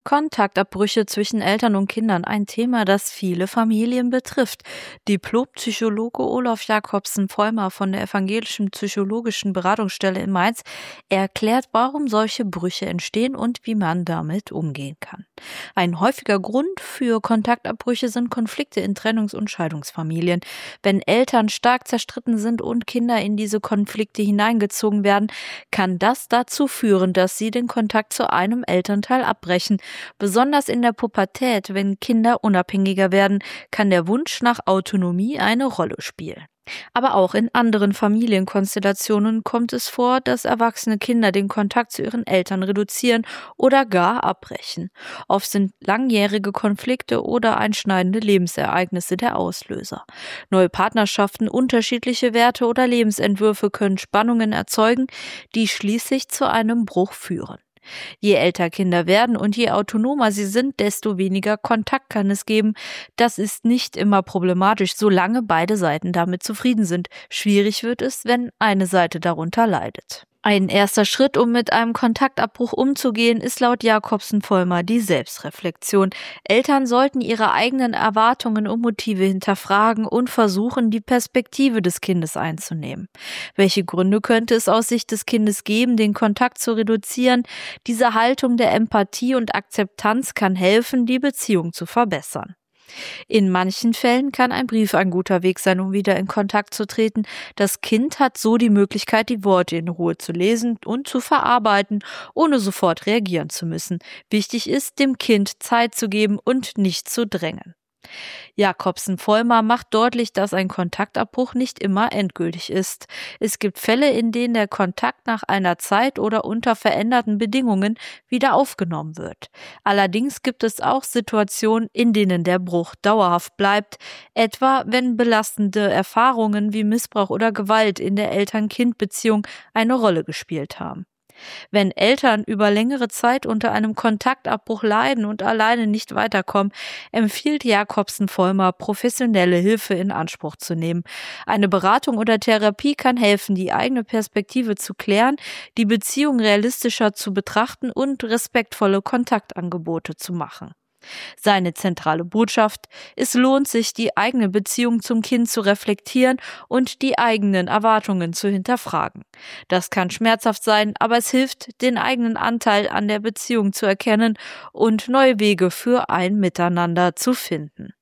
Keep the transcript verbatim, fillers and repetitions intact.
Kontaktabbrüche zwischen Eltern und Kindern, ein Thema, das viele Familien betrifft. Diplompsychologe Olaf Jacobsen-Vollmer von der Evangelischen Psychologischen Beratungsstelle in Mainz erklärt, warum solche Brüche entstehen und wie man damit umgehen kann. Ein häufiger Grund für Kontaktabbrüche sind Konflikte in Trennungs- und Scheidungsfamilien. Wenn Eltern stark zerstritten sind und Kinder in diese Konflikte hineingezogen werden, kann das dazu führen, dass sie den Kontakt zu einem Elternteil abbrechen. Besonders in der Pubertät, wenn Kinder unabhängiger werden, kann der Wunsch nach Autonomie eine Rolle spielen. Aber auch in anderen Familienkonstellationen kommt es vor, dass erwachsene Kinder den Kontakt zu ihren Eltern reduzieren oder gar abbrechen. Oft sind langjährige Konflikte oder einschneidende Lebensereignisse der Auslöser. Neue Partnerschaften, unterschiedliche Werte oder Lebensentwürfe können Spannungen erzeugen, die schließlich zu einem Bruch führen. Je älter Kinder werden und je autonomer sie sind, desto weniger Kontakt kann es geben. Das ist nicht immer problematisch, solange beide Seiten damit zufrieden sind. Schwierig wird es, wenn eine Seite darunter leidet. Ein erster Schritt, um mit einem Kontaktabbruch umzugehen, ist laut Jacobsen-Vollmer die Selbstreflexion. Eltern sollten ihre eigenen Erwartungen und Motive hinterfragen und versuchen, die Perspektive des Kindes einzunehmen. Welche Gründe könnte es aus Sicht des Kindes geben, den Kontakt zu reduzieren? Diese Haltung der Empathie und Akzeptanz kann helfen, die Beziehung zu verbessern. In manchen Fällen kann ein Brief ein guter Weg sein, um wieder in Kontakt zu treten. Das Kind hat so die Möglichkeit, die Worte in Ruhe zu lesen und zu verarbeiten, ohne sofort reagieren zu müssen. Wichtig ist, dem Kind Zeit zu geben und nicht zu drängen. Jacobsen-Vollmer macht deutlich, dass ein Kontaktabbruch nicht immer endgültig ist. Es gibt Fälle, in denen der Kontakt nach einer Zeit oder unter veränderten Bedingungen wieder aufgenommen wird. Allerdings gibt es auch Situationen, in denen der Bruch dauerhaft bleibt, etwa wenn belastende Erfahrungen wie Missbrauch oder Gewalt in der Eltern-Kind-Beziehung eine Rolle gespielt haben. Wenn Eltern über längere Zeit unter einem Kontaktabbruch leiden und alleine nicht weiterkommen, empfiehlt Jacobsen-Vollmer, professionelle Hilfe in Anspruch zu nehmen. Eine Beratung oder Therapie kann helfen, die eigene Perspektive zu klären, die Beziehung realistischer zu betrachten und respektvolle Kontaktangebote zu machen. Seine zentrale Botschaft: Es lohnt sich, die eigene Beziehung zum Kind zu reflektieren und die eigenen Erwartungen zu hinterfragen. Das kann schmerzhaft sein, aber es hilft, den eigenen Anteil an der Beziehung zu erkennen und neue Wege für ein Miteinander zu finden.